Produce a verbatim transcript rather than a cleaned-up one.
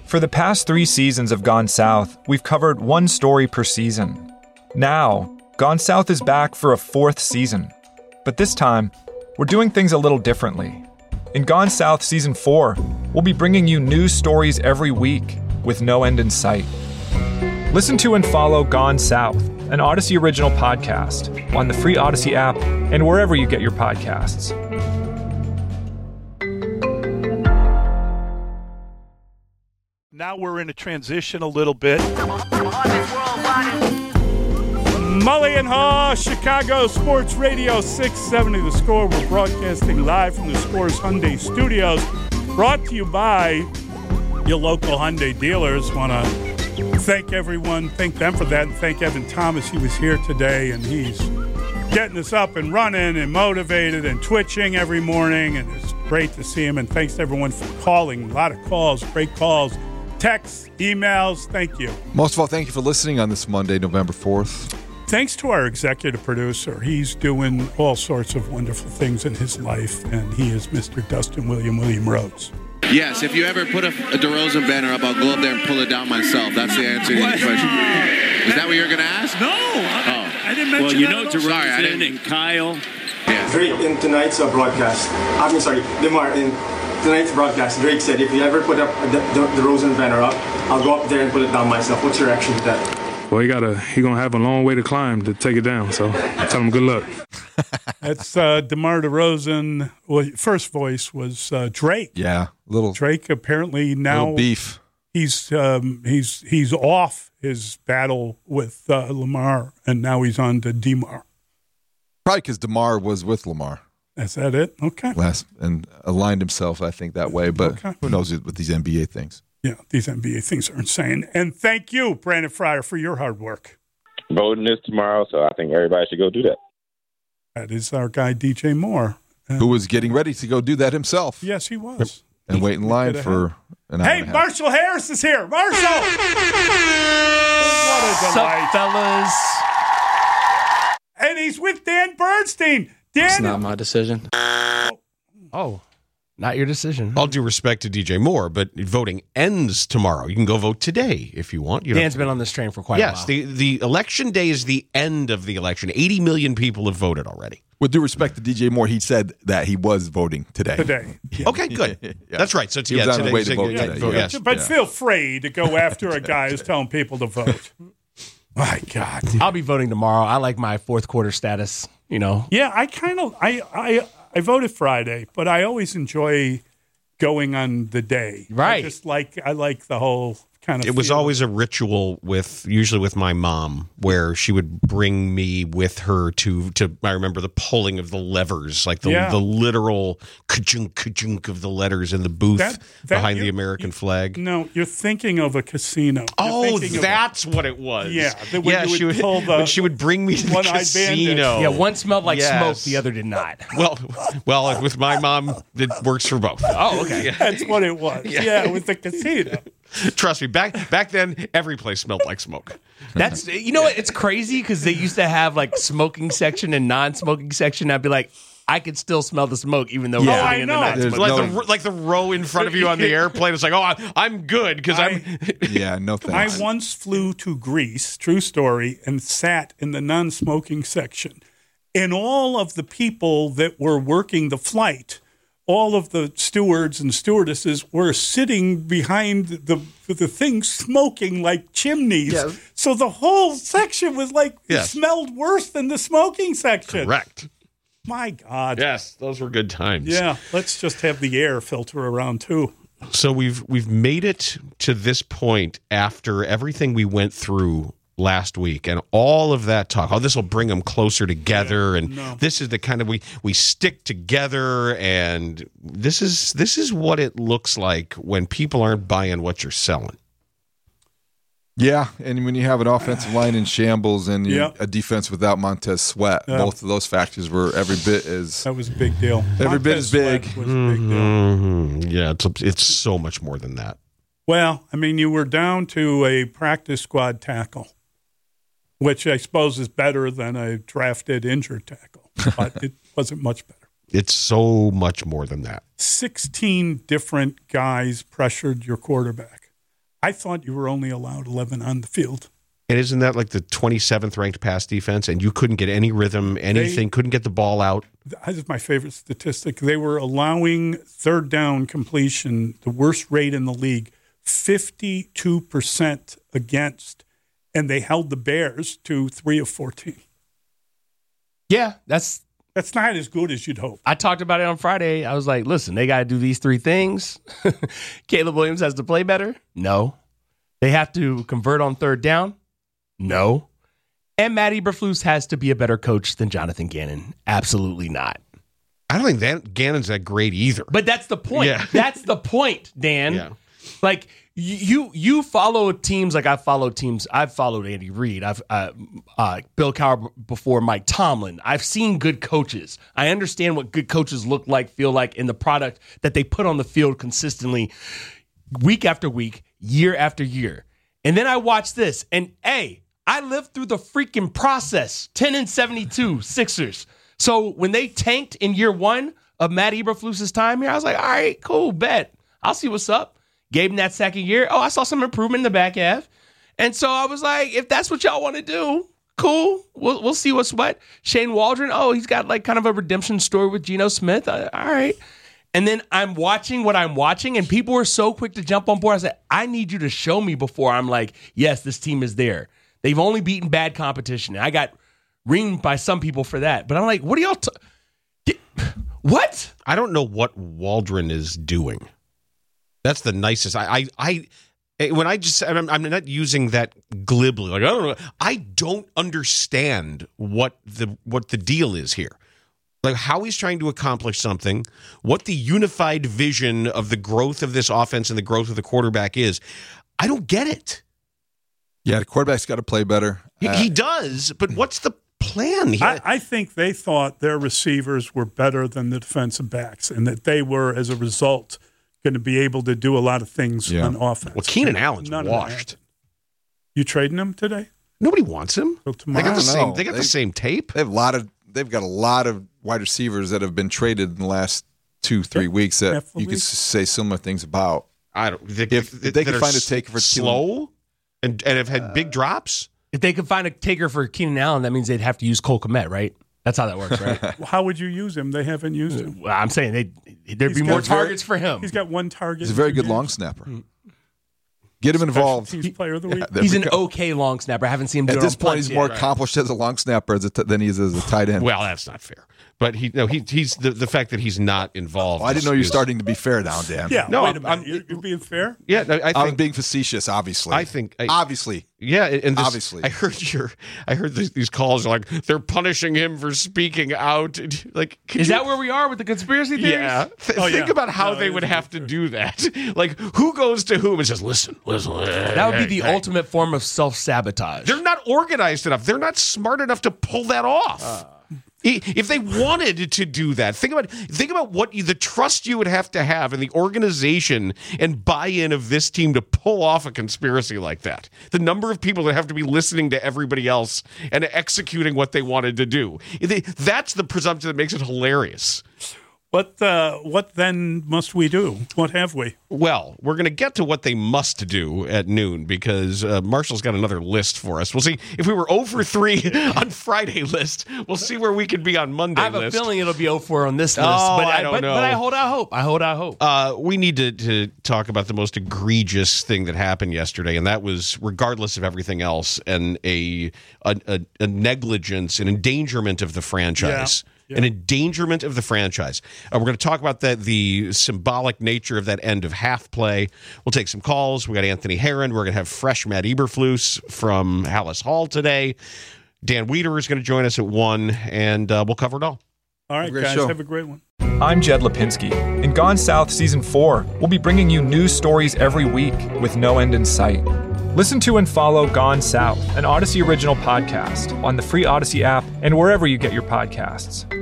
For the past three seasons of Gone South, we've covered one story per season. Now, Gone South is back for a fourth season. But this time, we're doing things a little differently. In Gone South Season four, we'll be bringing you news stories every week with no end in sight. Listen to and follow Gone South, an Odyssey original podcast, on the free Odyssey app and wherever you get your podcasts. Now we're in a transition a little bit. Mully and Haw, Chicago Sports Radio six seventy The Score. We're broadcasting live from the Score's Hyundai Studios. Brought to you by your local Hyundai dealers. Want to thank everyone, thank them for that, and thank Evan Thomas. He was here today, and he's getting us up and running and motivated and twitching every morning, and it's great to see him. And thanks to everyone for calling. A lot of calls, great calls. Texts, emails, thank you. Most of all, thank you for listening on this Monday, November fourth. Thanks to our executive producer. He's doing all sorts of wonderful things in his life, and he is Mister Dustin William William Rhodes. Yes, if you ever put a, a DeRozan banner up, I'll go up there and pull it down myself. That's the answer to your question. Is that what you're going to ask? No, I, oh. I didn't mention well, you that know DeRozan Sorry, and Kyle. Yeah. Drake, in tonight's uh, broadcast, I mean, sorry, DeMar, in tonight's broadcast, Drake said, if you ever put up the, the, the DeRozan banner up, I'll go up there and put it down myself. What's your reaction to that? Well, he gotta he gonna have a long way to climb to take it down. So tell him good luck. That's uh, DeMar DeRozan. Well, first voice was uh, Drake. Yeah, little Drake. Apparently now little beef. He's um, he's he's off his battle with uh, Lamar, and now he's on to DeMar. Probably because DeMar was with Lamar. Is that it? Okay. Last and aligned himself, I think, that way. But okay. Who knows with these N B A things? Yeah, these N B A things are insane. And thank you, Brandon Fryer, for your hard work. Voting is tomorrow, so I think everybody should go do that. That is our guy, D J Moore. And who was getting ready to go do that himself. Yes, he was. And wait in line for an hour Hey, and a half. Marshall Harris is here. Marshall! What a delight. Sup, fellas? And he's with Dan Bernstein. Dan, it's not my decision. Oh. Not your decision. All due respect to D J Moore, but voting ends tomorrow. You can go vote today if you want. You Dan's been on this train for quite yes, a while. Yes, the, the election day is the end of the election. eighty million people have voted already. With due respect to D J Moore, he said that he was voting today. Today. Yeah. Okay, good. yeah. That's right. So it's, he yeah, was on today, the way to vote yeah, today. vote, Yeah. yes. But yeah. feel free to go after a guy who's telling people to vote. My God. I'll be voting tomorrow. I like my fourth quarter status, you know. Yeah, I kind of, I, I, I voted Friday, but I always enjoy going on the day. Right. I just like, I like the whole kind of It was feeling. always a ritual with, usually with my mom, where she would bring me with her to, to I remember the pulling of the levers, like the, Yeah. the literal ka-junk, ka-junk of the letters in the booth That- that behind you- the American you- flag. No, you're thinking of a casino. You're Oh, thinking of that's what it was. Yeah, that when yeah. you would she would pull the when she would bring me to the one-eyed casino. Yeah, one smelled like Yes. smoke, the other did not. Well, well, with my mom, it works for both. Oh, okay. That's what it was. Yeah, Yeah. it was the casino. Trust me, back back then, every place smelled like smoke. That's you know what? It's crazy because they used to have like smoking section and non-smoking section. I'd be like, I could still smell the smoke even though Yeah. we're Oh, I sitting in the know. non-smoking. Like no- the like the row in front of you on the airplane. It's like, oh, I, I'm good because I'm. Yeah, no I thanks. once flew to Greece, true story, and sat in the non-smoking section. And all of the people that were working the flight, all of the stewards and stewardesses were sitting behind the the thing smoking like chimneys. Yeah. So the whole section was like, Yes. smelled worse than the smoking section. Correct. My God. Yes, those were good times. Yeah, let's just have the air filter around too. So we've we've made it to this point after everything we went through last week and all of that talk. Oh, this will bring them closer together, Yeah, and no. this is the kind of we we stick together, and this is this is what it looks like when people aren't buying what you're selling. Yeah, and when you have an offensive line in shambles and you, Yeah. a defense without Montez Sweat, Yeah. both of those factors were every bit as That was a big deal. Every bit Montez is big. Sweat was a big deal. Mm-hmm. Yeah, it's it's so much more than that. Well, I mean, you were down to a practice squad tackle, which I suppose is better than a drafted injured tackle, but it wasn't much better. It's so much more than that. sixteen different guys pressured your quarterback. I thought you were only allowed eleven on the field. And isn't that like the twenty-seventh ranked pass defense? And you couldn't get any rhythm, anything, they, couldn't get the ball out. That is my favorite statistic. They were allowing third down completion, the worst rate in the league, fifty-two percent against, and they held the Bears to three of fourteen. Yeah, that's that's not as good as you'd hope. I talked about it on Friday. I was like, listen, they got to do these three things. Caleb Williams has to play better? No. They have to convert on third down? No. And Matt Eberflus has to be a better coach than Jonathan Gannon. Absolutely not. I don't think that Gannon's that great either. But that's the point. Yeah. That's the point, Dan. Yeah. Like, you you follow teams like I've followed teams. I've followed Andy Reid. I've uh, uh, Bill Cowher before Mike Tomlin. I've seen good coaches. I understand what good coaches look like, feel like, in the product that they put on the field consistently week after week, year after year. And then I watch this, and hey, I lived through the freaking process. ten and seventy-two Sixers. So when they tanked in year one of Matt Eberflus's time here, I was like, all right, cool, bet. I'll see what's up. Gave him that second year. Oh, I saw some improvement in the back half. And so I was like, if that's what y'all want to do, cool. We'll we'll see what's what. Shane Waldron, oh, he's got like kind of a redemption story with Geno Smith. Uh, all right. And then I'm watching what I'm watching, and people were so quick to jump on board. I said, I need you to show me before I'm like, yes, this team is there. They've only beaten bad competition. And I got ringed by some people for that. But I'm like, what are y'all t- What? I don't know what Waldron is doing. That's the nicest. I, I, I when I just, I'm, I'm not using that glibly. Like, I don't know. I don't understand what the what the deal is here. Like how he's trying to accomplish something, what the unified vision of the growth of this offense and the growth of the quarterback is. I don't get it. Yeah, the quarterback's got to play better. He, uh, he does, but what's the plan here? I, I think they thought their receivers were better than the defensive backs, and that they were, as a result, going to be able to do a lot of things yeah. on offense. Well, Keenan Allen's None washed. You trading him today? Nobody wants him. Well, they got the same. They got they, the same tape. They have a lot of. They've got a lot of wide receivers that have been traded in the last two, three yeah. weeks that Half you could say similar things about. I don't. They, if they, they can find a taker for slow and and have had uh, big drops. If they could find a taker for Keenan Allen, that means they'd have to use Cole Kmet, right? That's how that works, right? Well, how would you use him? They haven't used him. Well, I'm saying they there'd he's be more targets very, for him. He's got one target. He's a very good games. long snapper. Mm. Get him involved. Teams player of the week. Yeah, he's an okay long snapper. I haven't seen him do At it this on point, he's yet. more right. accomplished as a long snapper as a t- than he is as a tight end. Well, that's not fair. But he no he he's the, the fact that he's not involved. Oh, I didn't know you were starting to be fair now, Dan. Yeah, no, wait I'm, a minute. You're, you're being fair. Yeah, I, I think, I'm being facetious. Obviously, I think I, obviously. Yeah, and this, obviously, I heard your I heard these, these calls are like they're punishing him for speaking out. Like, is you, that where we are with the conspiracy theories? Yeah. Th- oh, think yeah. about how no, they would have to do that. Like, who goes to whom and says, "Listen, listen." That would be the hey. ultimate form of self sabotage. They're not organized enough. They're not smart enough to pull that off. Uh. If they wanted to do that, think about think about what you, the trust you would have to have in the organization and buy-in of this team to pull off a conspiracy like that. The number of people that have to be listening to everybody else and executing what they wanted to do. They, that's the presumption that makes it hilarious. What uh, what then must we do? What have we? Well, we're going to get to what they must do at noon because uh, Marshall's got another list for us. We'll see if we were oh for three on Friday list. We'll see where we could be on Monday. I have list. a feeling it'll be oh for on this list, oh, but I I don't but, know. But I hold out hope. I hold out hope. Uh, we need to, to talk about the most egregious thing that happened yesterday, and that was, regardless of everything else, and a a, a, a negligence, an endangerment of the franchise. Yeah. Yeah. An endangerment of the franchise. Uh, we're going to talk about the, the symbolic nature of that end of half play. We'll take some calls. We got Anthony Herron. We're going to have fresh Matt Eberflus from Hallis Hall today. Dan Wiederer is going to join us at one, and uh, we'll cover it all. All right, guys, show. Have a great one. I'm Jed Lipinski. In Gone South Season four, we'll be bringing you news stories every week with no end in sight. Listen to and follow Gone South, an Odyssey original podcast, on the free Odyssey app and wherever you get your podcasts.